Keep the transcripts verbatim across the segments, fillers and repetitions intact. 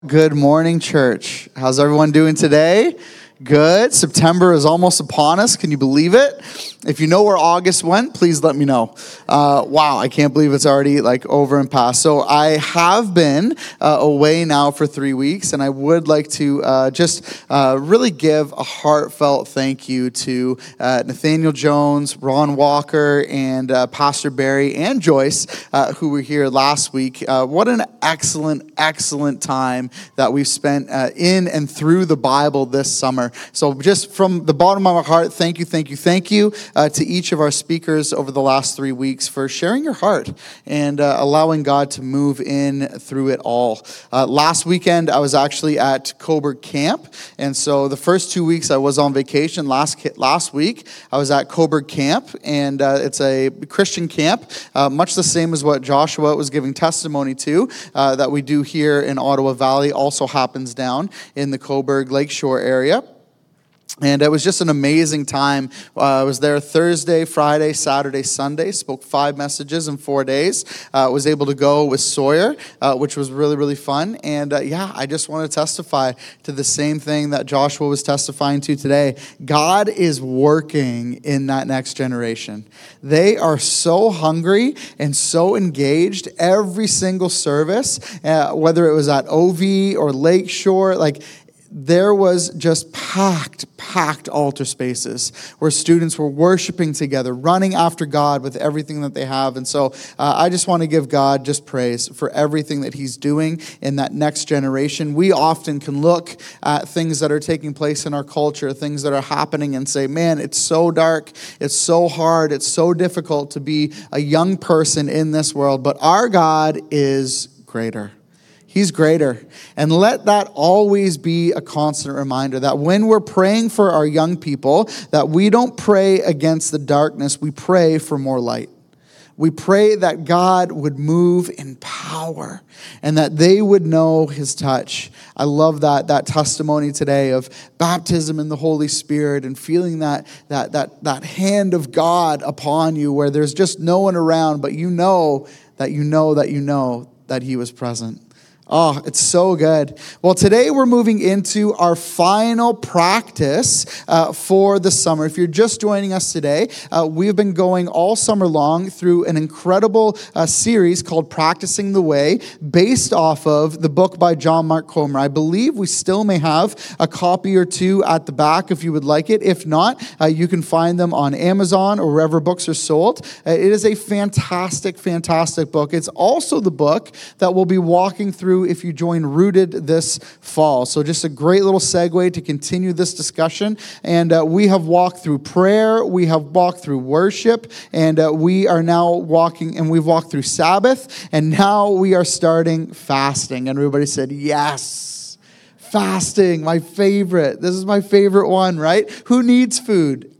Good morning, church. How's everyone doing today? Good. September is almost upon us. Can you believe it? If you know where August went, please let me know. Uh, wow, I can't believe it's already like over and past. So I have been uh, away now for three weeks, and I would like to uh, just uh, really give a heartfelt thank you to uh, Nathaniel Jones, Ron Walker, and uh, Pastor Barry and Joyce, uh, who were here last week. Uh, what an excellent, excellent time that we've spent uh, in and through the Bible this summer. So just from the bottom of my heart, thank you, thank you, thank you. Uh, to each of our speakers over the last three weeks for sharing your heart and uh, allowing God to move in through it all. Uh, last weekend, I was actually at Coburg Camp, and so the first two weeks I was on vacation. Last last week, I was at Coburg Camp, and uh, it's a Christian camp, uh, much the same as what Joshua was giving testimony to, uh, that we do here in Ottawa Valley, also happens down in the Coburg Lakeshore area. And it was just an amazing time. Uh, I was there Thursday, Friday, Saturday, Sunday. Spoke five messages in four days. I uh, was able to go with Sawyer, uh, which was really, really fun. And uh, yeah, I just want to testify to the same thing that Joshua was testifying to today. God is working in that next generation. They are so hungry and so engaged every single service, uh, whether it was at O V or Lakeshore, like there was just packed, packed altar spaces where students were worshiping together, running after God with everything that they have. And so uh, I just want to give God just praise for everything that he's doing in that next generation. We often can look at things that are taking place in our culture, things that are happening, and say, man, it's so dark, it's so hard, it's so difficult to be a young person in this world. But our God is greater. He's greater. And let that always be a constant reminder that when we're praying for our young people, that we don't pray against the darkness, we pray for more light. We pray that God would move in power and that they would know his touch. I love that that testimony today of baptism in the Holy Spirit and feeling that that that that hand of God upon you where there's just no one around, but you know that you know that you know that he was present. Oh, it's so good. Well, today we're moving into our final practice uh, for the summer. If you're just joining us today, uh, we've been going all summer long through an incredible uh, series called Practicing the Way, based off of the book by John Mark Comer. I believe we still may have a copy or two at the back if you would like it. If not, uh, you can find them on Amazon or wherever books are sold. Uh, it is a fantastic, fantastic book. It's also the book that we'll be walking through if you join Rooted this fall. So just a great little segue to continue this discussion. And uh, we have walked through prayer, we have walked through worship, and uh, we are now walking, and we've walked through Sabbath, and now we are starting fasting. And everybody said, yes, fasting, my favorite. This is my favorite one, right? Who needs food?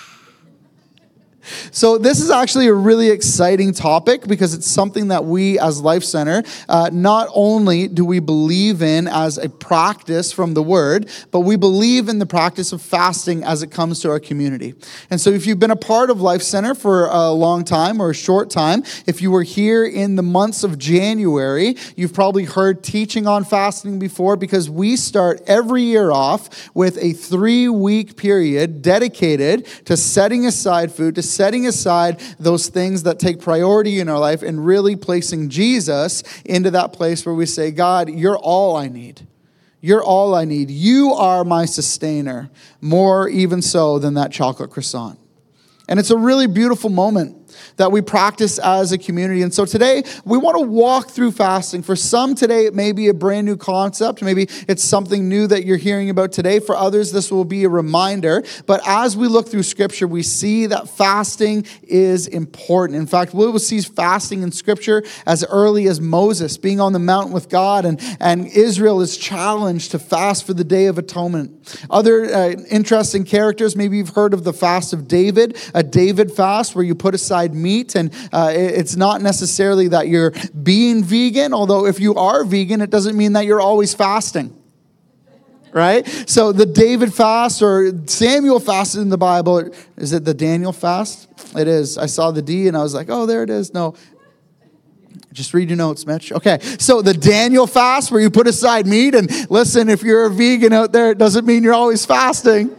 So this is actually a really exciting topic because it's something that we as Life Center, uh, not only do we believe in as a practice from the Word, but we believe in the practice of fasting as it comes to our community. And so if you've been a part of Life Center for a long time or a short time, if you were here in the months of January, you've probably heard teaching on fasting before because we start every year off with a three-week period dedicated to setting aside food, to setting aside those things that take priority in our life and really placing Jesus into that place where we say, God, you're all I need. You're all I need. You are my sustainer, more even so than that chocolate croissant. And it's a really beautiful moment that we practice as a community. And so today, we want to walk through fasting. For some today, it may be a brand new concept. Maybe it's something new that you're hearing about today. For others, this will be a reminder. But as we look through Scripture, we see that fasting is important. In fact, we will see fasting in Scripture as early as Moses being on the mountain with God, and, and Israel is challenged to fast for the Day of Atonement. Other uh, interesting characters, maybe you've heard of the fast of David, a David fast where you put aside meat, and uh, it's not necessarily that you're being vegan, although if you are vegan, it doesn't mean that you're always fasting. Right? So the David fast or Samuel fasted in the Bible, is it the Daniel fast? It is. I saw the D and I was like, oh, there it is. No. Just read your notes, Mitch. Okay, so the Daniel fast where you put aside meat, and listen, if you're a vegan out there, it doesn't mean you're always fasting.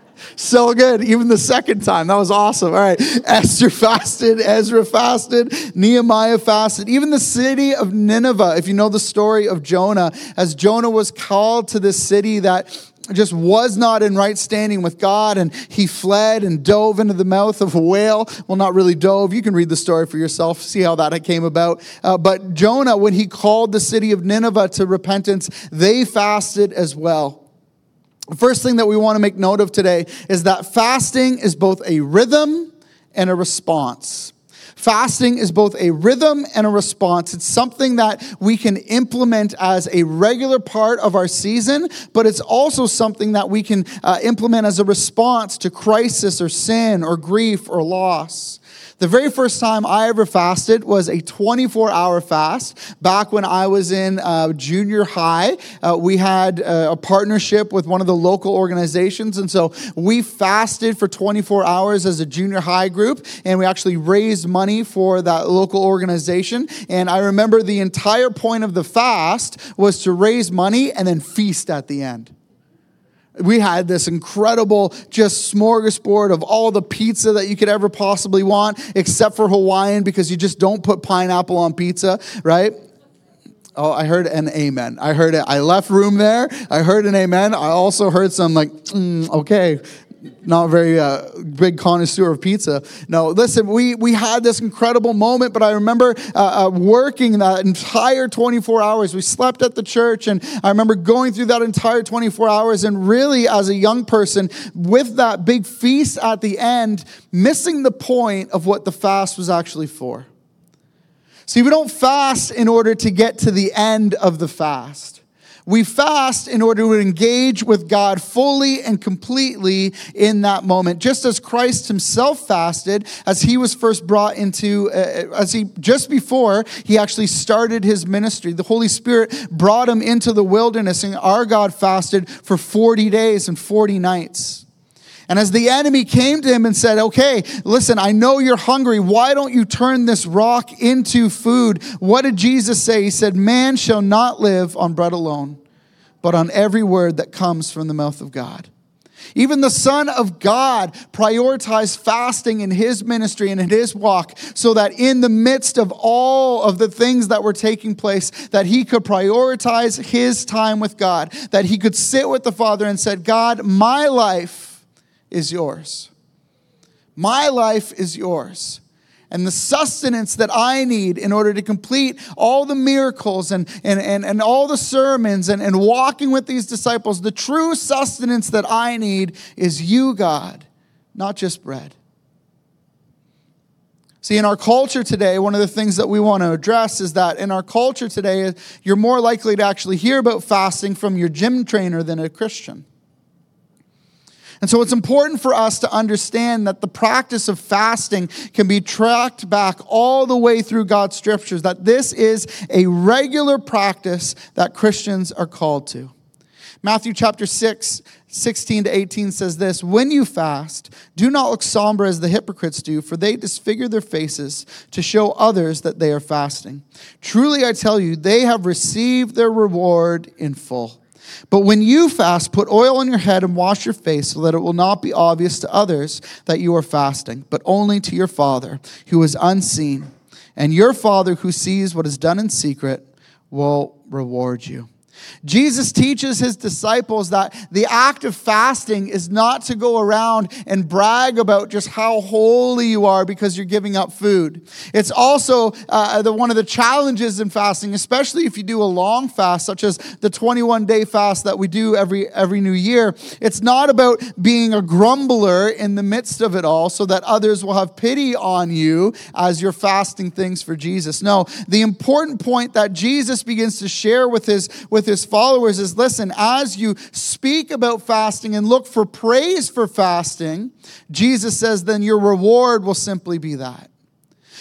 So good. Even the second time. That was awesome. All right. Esther fasted. Ezra fasted. Nehemiah fasted. Even the city of Nineveh, if you know the story of Jonah, as Jonah was called to this city that just was not in right standing with God, and he fled and dove into the mouth of a whale. Well, not really dove. You can read the story for yourself, see how that came about. Uh, but Jonah, when he called the city of Nineveh to repentance, they fasted as well. The first thing that we want to make note of today is that fasting is both a rhythm and a response. Fasting is both a rhythm and a response. It's something that we can implement as a regular part of our season, but it's also something that we can uh, implement as a response to crisis or sin or grief or loss. The very first time I ever fasted was a twenty-four hour fast. Back when I was in uh, junior high, uh, we had uh, a partnership with one of the local organizations. And so we fasted for twenty-four hours as a junior high group. And we actually raised money for that local organization. And I remember the entire point of the fast was to raise money and then feast at the end. We had this incredible just smorgasbord of all the pizza that you could ever possibly want, except for Hawaiian, because you just don't put pineapple on pizza, right? Oh, I heard an amen. I heard it. I left room there. I heard an amen. I also heard some like, mm, okay, not very uh, big connoisseur of pizza. No, listen, we we had this incredible moment, but I remember uh, uh, working that entire twenty-four hours. We slept at the church, and I remember going through that entire twenty-four hours, and really, as a young person, with that big feast at the end, missing the point of what the fast was actually for. See, we don't fast in order to get to the end of the fast. We fast in order to engage with God fully and completely in that moment. Just as Christ himself fasted, as he was first brought into, uh, as he, just before he actually started his ministry, the Holy Spirit brought him into the wilderness, and our God fasted for forty days and forty nights. And as the enemy came to him and said, okay, listen, I know you're hungry. Why don't you turn this rock into food? What did Jesus say? He said, man shall not live on bread alone, but on every word that comes from the mouth of God. Even the Son of God prioritized fasting in his ministry and in his walk so that in the midst of all of the things that were taking place, that he could prioritize his time with God, that he could sit with the Father and said, God, my life is yours. My life is yours. And the sustenance that I need in order to complete all the miracles and, and, and, and all the sermons and, and walking with these disciples, the true sustenance that I need is you, God, not just bread. See, in our culture today, one of the things that we want to address is that in our culture today, you're more likely to actually hear about fasting from your gym trainer than a Christian. And so it's important for us to understand that the practice of fasting can be tracked back all the way through God's scriptures, that this is a regular practice that Christians are called to. Matthew chapter six, sixteen to eighteen says this, when you fast, do not look somber as the hypocrites do, for they disfigure their faces to show others that they are fasting. Truly I tell you, they have received their reward in full. But when you fast, put oil on your head and wash your face so that it will not be obvious to others that you are fasting, but only to your Father who is unseen. And your Father who sees what is done in secret will reward you. Jesus teaches his disciples that the act of fasting is not to go around and brag about just how holy you are because you're giving up food. It's also uh, the, one of the challenges in fasting, especially if you do a long fast, such as the twenty-one day fast that we do every, every new year. It's not about being a grumbler in the midst of it all so that others will have pity on you as you're fasting things for Jesus. No, the important point that Jesus begins to share with his, with his his followers is, listen, as you speak about fasting and look for praise for fasting, Jesus says, then your reward will simply be that.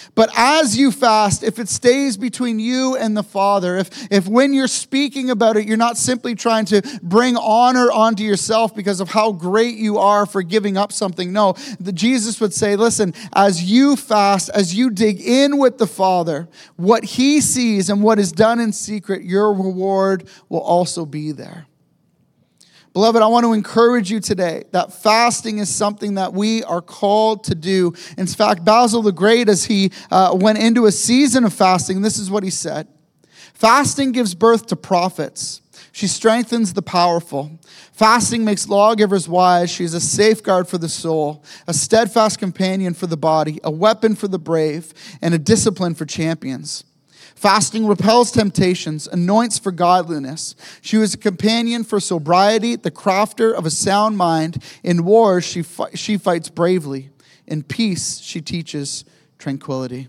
But as you fast, if it stays between you and the Father, if, if when you're speaking about it, you're not simply trying to bring honor onto yourself because of how great you are for giving up something. No, the, Jesus would say, listen, as you fast, as you dig in with the Father, what he sees and what is done in secret, your reward will also be there. Beloved, I want to encourage you today that fasting is something that we are called to do. In fact, Basil the Great, as he uh, went into a season of fasting, this is what he said. Fasting gives birth to prophets. She strengthens the powerful. Fasting makes lawgivers wise. She is a safeguard for the soul, a steadfast companion for the body, a weapon for the brave, and a discipline for champions. Fasting repels temptations, anoints for godliness. She was a companion for sobriety, the crafter of a sound mind. In wars, she, fi- she fights bravely. In peace, she teaches tranquility.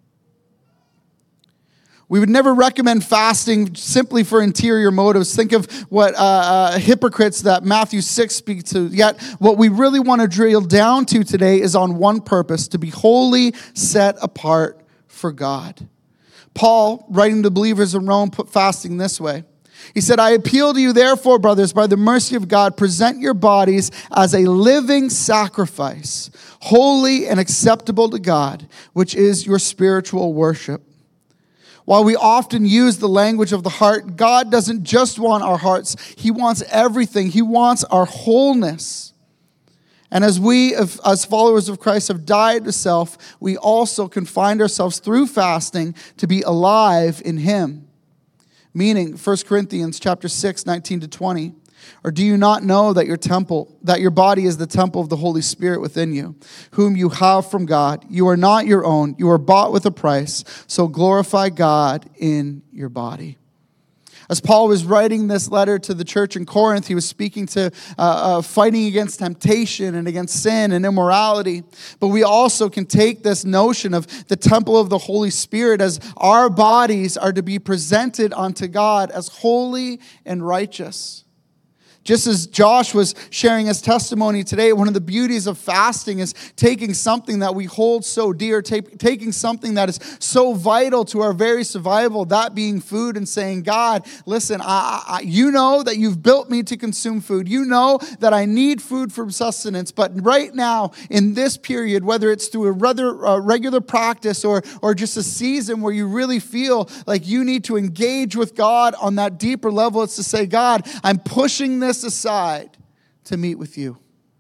We would never recommend fasting simply for interior motives. Think of what uh, uh, hypocrites that Matthew six speaks to. Yet, what we really want to drill down to today is on one purpose, to be wholly set apart for God. Paul, writing to believers in Rome, put fasting this way. He said, I appeal to you, therefore, brothers, by the mercy of God, present your bodies as a living sacrifice, holy and acceptable to God, which is your spiritual worship. While we often use the language of the heart, God doesn't just want our hearts. He wants everything. He wants our wholeness. And as we, as followers of Christ, have died to self, we also can find ourselves through fasting to be alive in Him. Meaning, First Corinthians chapter six, nineteen to twenty. Or do you not know that your temple, that your body is the temple of the Holy Spirit within you, whom you have from God? You are not your own. You are bought with a price. So glorify God in your body. As Paul was writing this letter to the church in Corinth, he was speaking to uh, uh, fighting against temptation and against sin and immorality. But we also can take this notion of the temple of the Holy Spirit as our bodies are to be presented unto God as holy and righteous. Just as Josh was sharing his testimony today, one of the beauties of fasting is taking something that we hold so dear, take, taking something that is so vital to our very survival, that being food, and saying, God, listen, I, I, you know that you've built me to consume food. You know that I need food for sustenance. But right now, in this period, whether it's through a rather, uh, regular practice or, or just a season where you really feel like you need to engage with God on that deeper level, it's to say, God, I'm pushing this aside to meet with you.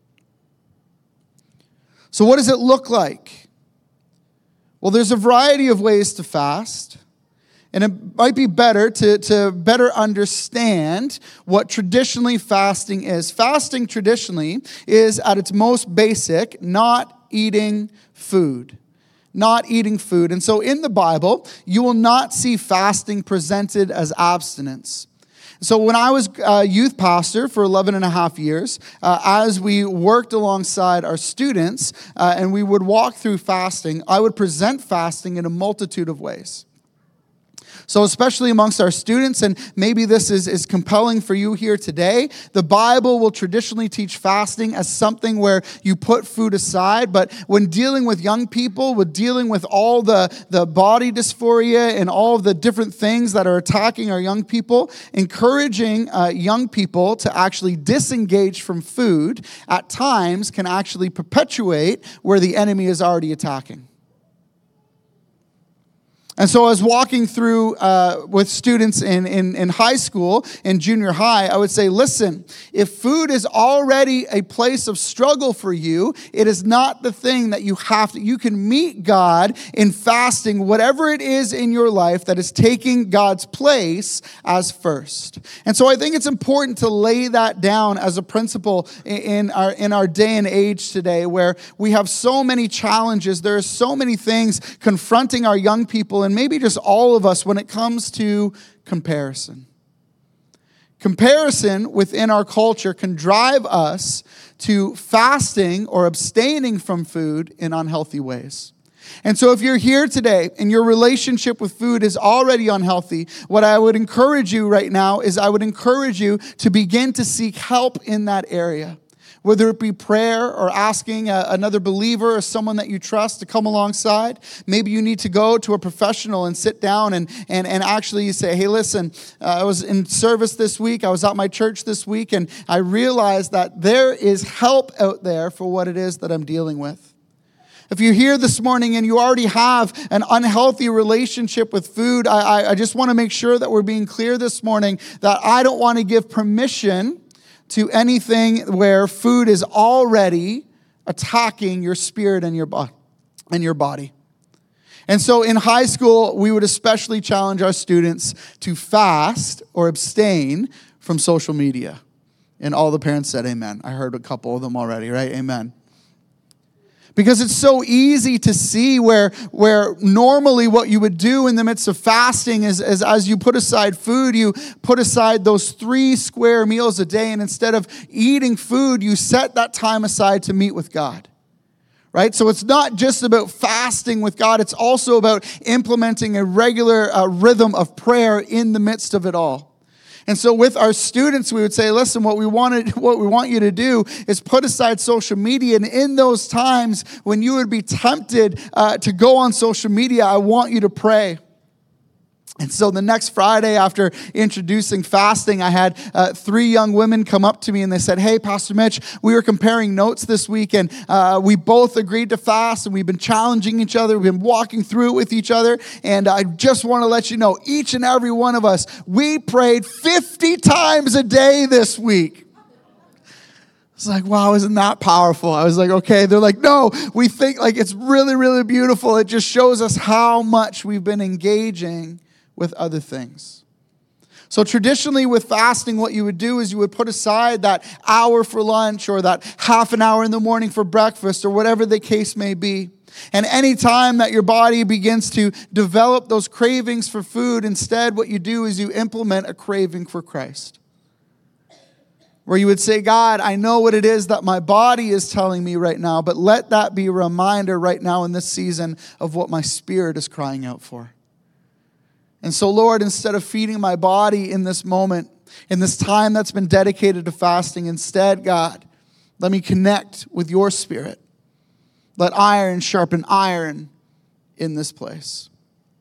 So what does it look like? Well, there's a variety of ways to fast, and it might be better to, to better understand what traditionally fasting is. Fasting traditionally is, at its most basic, not eating food. Not eating food. And so in the Bible, you will not see fasting presented as abstinence. So when I was a youth pastor for eleven and a half years, uh, as we worked alongside our students uh, and we would walk through fasting, I would present fasting in a multitude of ways. So especially amongst our students, and maybe this is, is compelling for you here today, the Bible will traditionally teach fasting as something where you put food aside. But when dealing with young people, with dealing with all the, the body dysphoria and all of the different things that are attacking our young people, encouraging uh, young people to actually disengage from food at times can actually perpetuate where the enemy is already attacking. And so I was walking through uh, with students in, in, in high school, in junior high, I would say, listen, if food is already a place of struggle for you, it is not the thing that you have to, you can meet God in fasting, whatever it is in your life that is taking God's place as first. And so I think it's important to lay that down as a principle in our, in our day and age today, where we have so many challenges. There are so many things confronting our young people, and maybe just all of us when it comes to comparison. Comparison within our culture can drive us to fasting or abstaining from food in unhealthy ways. And so if you're here today and your relationship with food is already unhealthy, what I would encourage you right now is I would encourage you to begin to seek help in that area. Whether it be prayer or asking a, another believer or someone that you trust to come alongside. Maybe you need to go to a professional and sit down and, and, and actually say, hey, listen, uh, I was in service this week. I was at my church this week, and I realized that there is help out there for what it is that I'm dealing with. If you're here this morning and you already have an unhealthy relationship with food, I, I, I just want to make sure that we're being clear this morning that I don't want to give permission to anything where food is already attacking your spirit and your, bo- and your body. And so in high school, we would especially challenge our students to fast or abstain from social media. And all the parents said amen. I heard a couple of them already, right? Amen. Because it's so easy to see where, where normally what you would do in the midst of fasting is, is as you put aside food, you put aside those three square meals a day. And instead of eating food, you set that time aside to meet with God. Right? So it's not just about fasting with God. It's also about implementing a regular uh, rhythm of prayer in the midst of it all. And so with our students, we would say, listen, what we wanted, what we want you to do is put aside social media. And in those times when you would be tempted uh, to go on social media, I want you to pray. And so the next Friday after introducing fasting, I had uh, three young women come up to me and they said, hey, Pastor Mitch, we were comparing notes this week and uh, we both agreed to fast and we've been challenging each other. We've been walking through it with each other. And I just want to let you know, each and every one of us, we prayed fifty times a day this week. It's like, wow, isn't that powerful? I was like, okay. They're like, no, we think like it's really, really beautiful. It just shows us how much we've been engaging with other things. So traditionally with fasting, what you would do is you would put aside that hour for lunch or that half an hour in the morning for breakfast or whatever the case may be. And any time that your body begins to develop those cravings for food, instead what you do is you implement a craving for Christ. Where you would say, God, I know what it is that my body is telling me right now, but let that be a reminder right now in this season of what my spirit is crying out for. And so, Lord, instead of feeding my body in this moment, in this time that's been dedicated to fasting, instead, God, let me connect with your spirit. Let iron sharpen iron in this place.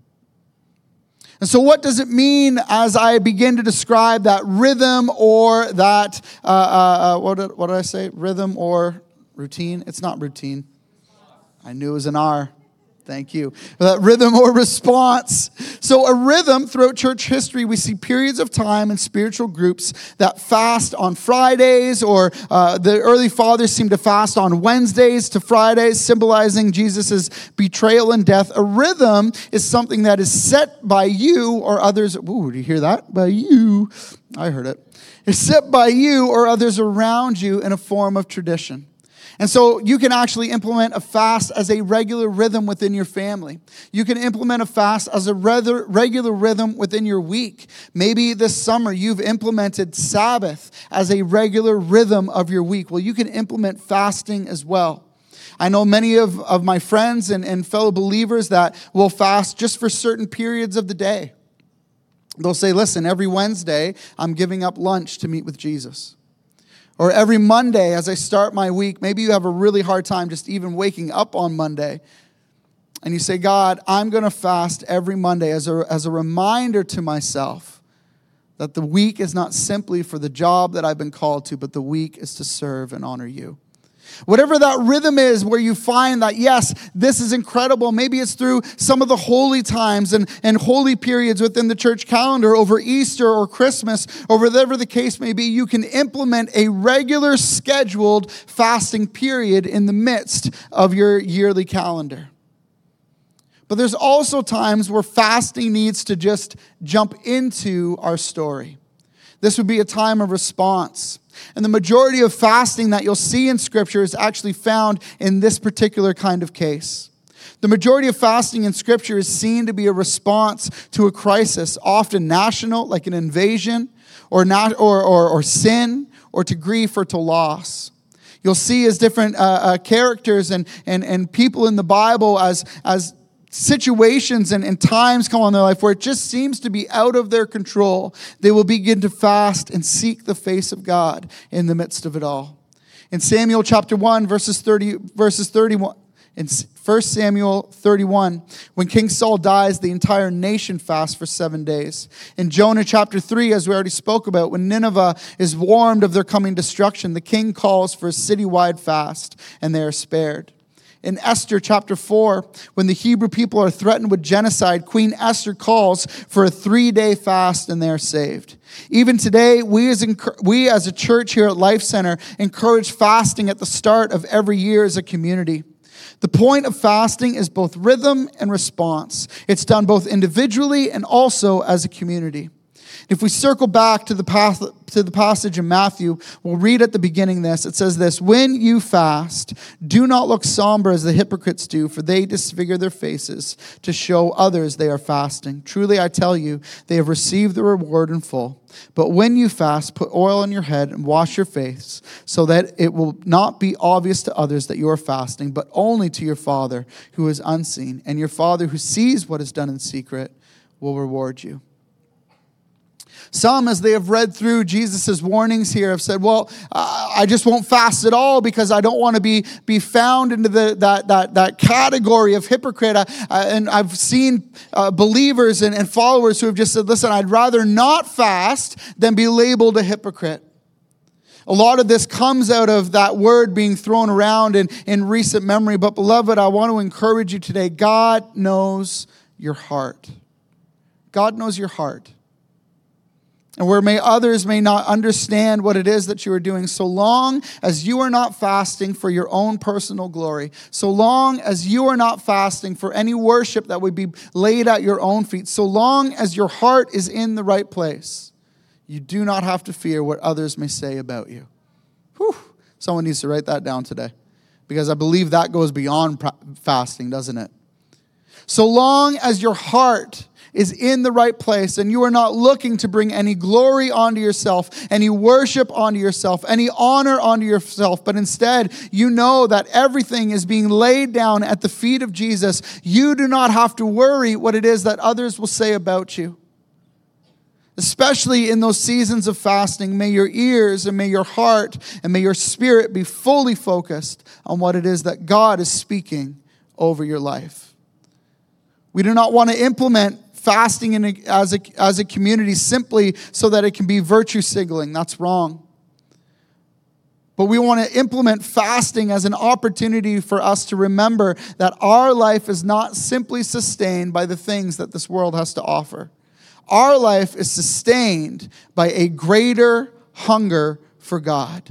And so what does it mean as I begin to describe that rhythm or that, uh, uh, uh, what, did, what did I say? Rhythm or routine? It's not routine. I knew it was an R. Thank you. That rhythm or response. So a rhythm throughout church history, we see periods of time and spiritual groups that fast on Fridays, or uh, the early fathers seem to fast on Wednesdays to Fridays, symbolizing Jesus' betrayal and death. A rhythm is something that is set by you or others. Ooh, do you hear that? By you. I heard it. It's set by you or others around you in a form of tradition. And so you can actually implement a fast as a regular rhythm within your family. You can implement a fast as a regular rhythm within your week. Maybe this summer you've implemented Sabbath as a regular rhythm of your week. Well, you can implement fasting as well. I know many of, of my friends and, and fellow believers that will fast just for certain periods of the day. They'll say, listen, every Wednesday I'm giving up lunch to meet with Jesus. Or every Monday as I start my week, maybe you have a really hard time just even waking up on Monday. And you say, God, I'm going to fast every Monday as a, as a reminder to myself that the week is not simply for the job that I've been called to, but the week is to serve and honor you. Whatever that rhythm is where you find that, yes, this is incredible. Maybe it's through some of the holy times and, and holy periods within the church calendar over Easter or Christmas or whatever the case may be. You can implement a regular scheduled fasting period in the midst of your yearly calendar. But there's also times where fasting needs to just jump into our story. This would be a time of response. And the majority of fasting that you'll see in Scripture is actually found in this particular kind of case. The majority of fasting in Scripture is seen to be a response to a crisis, often national, like an invasion, or not, or, or, or sin, or to grief, or to loss. You'll see as different uh, uh, characters and, and, and people in the Bible as, as situations and, and times come on in their life where it just seems to be out of their control, they will begin to fast and seek the face of God in the midst of it all. In Samuel chapter one, verses thirty, verses thirty-one, in First Samuel thirty-one, when King Saul dies, the entire nation fasts for seven days. In Jonah chapter three, as we already spoke about, when Nineveh is warned of their coming destruction, the king calls for a citywide fast, and they are spared. In Esther chapter four, when the Hebrew people are threatened with genocide, Queen Esther calls for a three-day fast and they are saved. Even today, we as, we as a church here at Life Center encourage fasting at the start of every year as a community. The point of fasting is both rhythm and response. It's done both individually and also as a community. If we circle back to the path, to the passage in Matthew, we'll read at the beginning this. It says this, "When you fast, do not look somber as the hypocrites do, for they disfigure their faces to show others they are fasting. Truly I tell you, they have received the reward in full. But when you fast, put oil on your head and wash your face, so that it will not be obvious to others that you are fasting, but only to your Father who is unseen. And your Father who sees what is done in secret will reward you." Some, as they have read through Jesus' warnings here, have said, well, uh, I just won't fast at all because I don't want to be, be found into the, that, that, that category of hypocrite. Uh, and I've seen uh, believers and, and followers who have just said, listen, I'd rather not fast than be labeled a hypocrite. A lot of this comes out of that word being thrown around in, in recent memory. But beloved, I want to encourage you today. God knows your heart. God knows your heart. And where may others may not understand what it is that you are doing, so long as you are not fasting for your own personal glory, so long as you are not fasting for any worship that would be laid at your own feet, so long as your heart is in the right place, you do not have to fear what others may say about you. Whew. Someone needs to write that down today, because I believe that goes beyond fasting, doesn't it? So long as your heart is in the right place and you are not looking to bring any glory onto yourself, any worship onto yourself, any honor onto yourself, but instead you know that everything is being laid down at the feet of Jesus, you do not have to worry what it is that others will say about you. Especially in those seasons of fasting, may your ears and may your heart and may your spirit be fully focused on what it is that God is speaking over your life. We do not want to implement fasting in a, as, a, as a community simply so that it can be virtue signaling. That's wrong. But we want to implement fasting as an opportunity for us to remember that our life is not simply sustained by the things that this world has to offer. Our life is sustained by a greater hunger for God.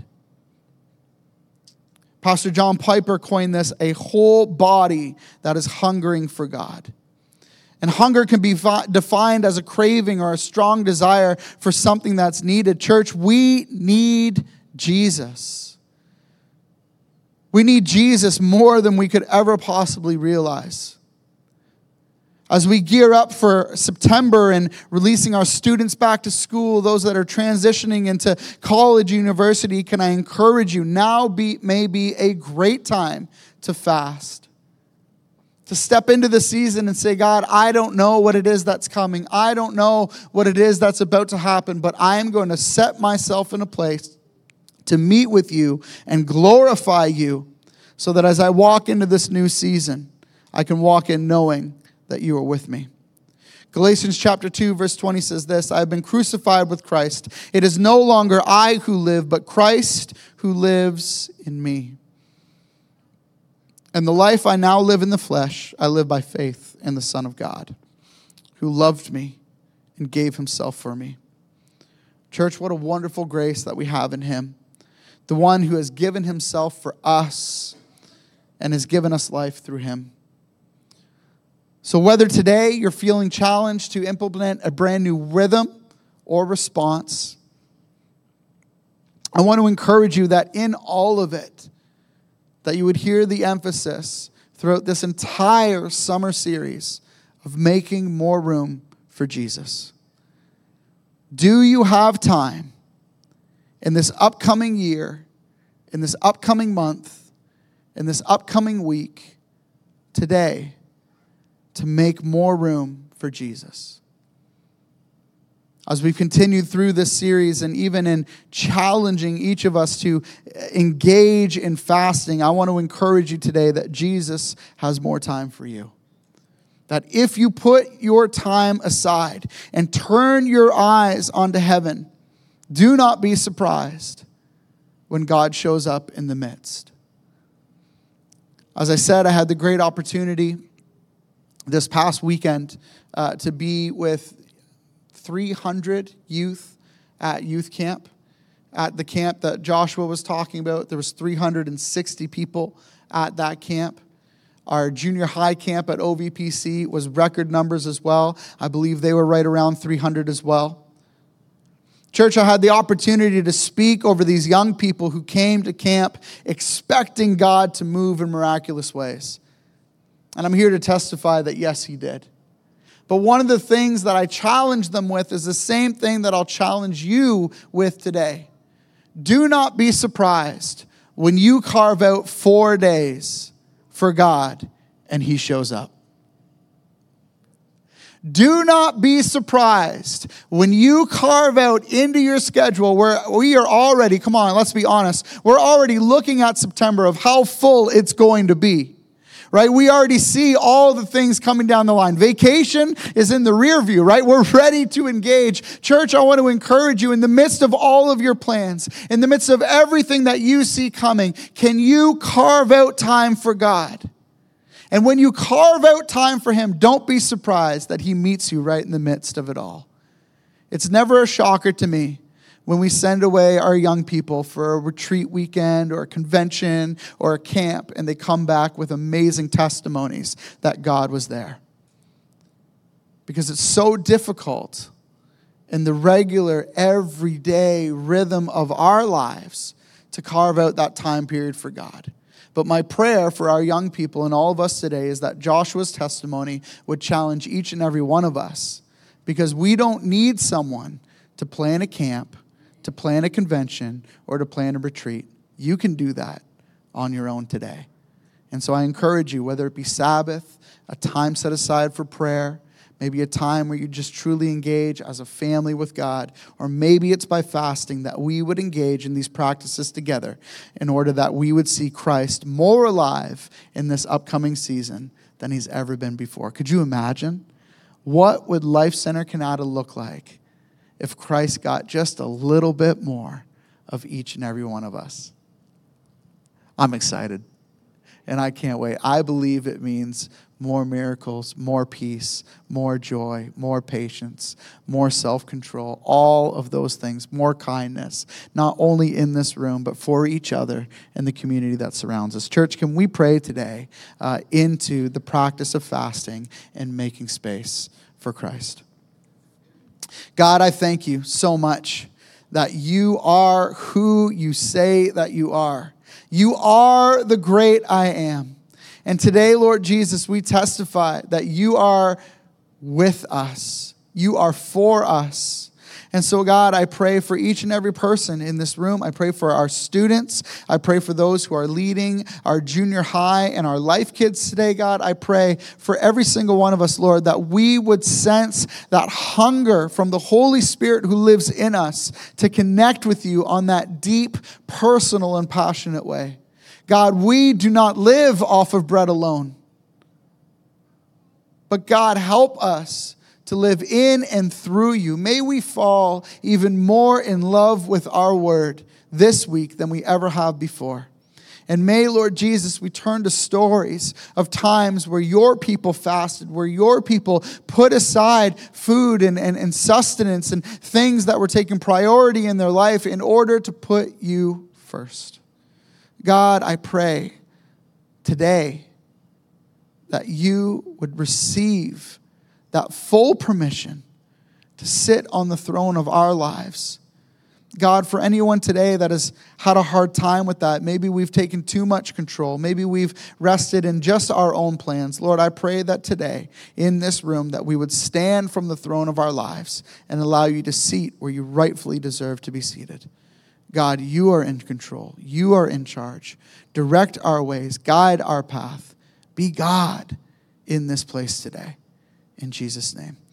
Pastor John Piper coined this, a whole body that is hungering for God. And hunger can be defined as a craving or a strong desire for something that's needed. Church, we need Jesus. We need Jesus more than we could ever possibly realize. As we gear up for September and releasing our students back to school, those that are transitioning into college, university, can I encourage you, now be, may be a great time to fast. To step into the season and say, God, I don't know what it is that's coming. I don't know what it is that's about to happen, but I am going to set myself in a place to meet with you and glorify you so that as I walk into this new season, I can walk in knowing that you are with me. Galatians chapter two, verse twenty says this, I have been crucified with Christ. It is no longer I who live, but Christ who lives in me. And the life I now live in the flesh, I live by faith in the Son of God, who loved me and gave himself for me. Church, what a wonderful grace that we have in him. The one who has given himself for us and has given us life through him. So whether today you're feeling challenged to implement a brand new rhythm or response, I want to encourage you that in all of it, that you would hear the emphasis throughout this entire summer series of making more room for Jesus. Do you have time in this upcoming year, in this upcoming month, in this upcoming week, today, to make more room for Jesus? As we've continued through this series and even in challenging each of us to engage in fasting, I want to encourage you today that Jesus has more time for you. That if you put your time aside and turn your eyes onto heaven, do not be surprised when God shows up in the midst. As I said, I had the great opportunity this past weekend uh, to be with three hundred youth at youth camp. At the camp that Joshua was talking about, there was three hundred sixty people at that camp. Our junior high camp at O V P C was record numbers as well. I believe they were right around three hundred as well. Church, I had the opportunity to speak over these young people who came to camp expecting God to move in miraculous ways. And I'm here to testify that yes, he did. But one of the things that I challenge them with is the same thing that I'll challenge you with today. Do not be surprised when you carve out four days for God and he shows up. Do not be surprised when you carve out into your schedule where we are already, come on, let's be honest, we're already looking at September of how full it's going to be. Right? We already see all the things coming down the line. Vacation is in the rear view, right? We're ready to engage. Church, I want to encourage you in the midst of all of your plans, in the midst of everything that you see coming, can you carve out time for God? And when you carve out time for him, don't be surprised that he meets you right in the midst of it all. It's never a shocker to me when we send away our young people for a retreat weekend or a convention or a camp, and they come back with amazing testimonies that God was there. Because it's so difficult in the regular, everyday rhythm of our lives to carve out that time period for God. But my prayer for our young people and all of us today is that Joshua's testimony would challenge each and every one of us, because we don't need someone to plan a camp, to plan a convention, or to plan a retreat. You can do that on your own today. And so I encourage you, whether it be Sabbath, a time set aside for prayer, maybe a time where you just truly engage as a family with God, or maybe it's by fasting, that we would engage in these practices together in order that we would see Christ more alive in this upcoming season than he's ever been before. Could you imagine? What would Life Center Canada look like if Christ got just a little bit more of each and every one of us? I'm excited, and I can't wait. I believe it means more miracles, more peace, more joy, more patience, more self-control, all of those things, more kindness, not only in this room, but for each other and the community that surrounds us. Church, can we pray today uh, into the practice of fasting and making space for Christ? God, I thank you so much that you are who you say that you are. You are the great I am. And today, Lord Jesus, we testify that you are with us. You are for us. And so, God, I pray for each and every person in this room. I pray for our students. I pray for those who are leading our junior high and our life kids today, God. I pray for every single one of us, Lord, that we would sense that hunger from the Holy Spirit who lives in us to connect with you on that deep, personal, and passionate way. God, we do not live off of bread alone. But God, help us to live in and through you. May we fall even more in love with our word this week than we ever have before. And may, Lord Jesus, we turn to stories of times where your people fasted, where your people put aside food and, and, and sustenance and things that were taking priority in their life in order to put you first. God, I pray today that you would receive that full permission to sit on the throne of our lives. God, for anyone today that has had a hard time with that, maybe we've taken too much control, maybe we've rested in just our own plans. Lord, I pray that today in this room that we would stand from the throne of our lives and allow you to seat where you rightfully deserve to be seated. God, you are in control. You are in charge. Direct our ways. Guide our path. Be God in this place today. In Jesus' name.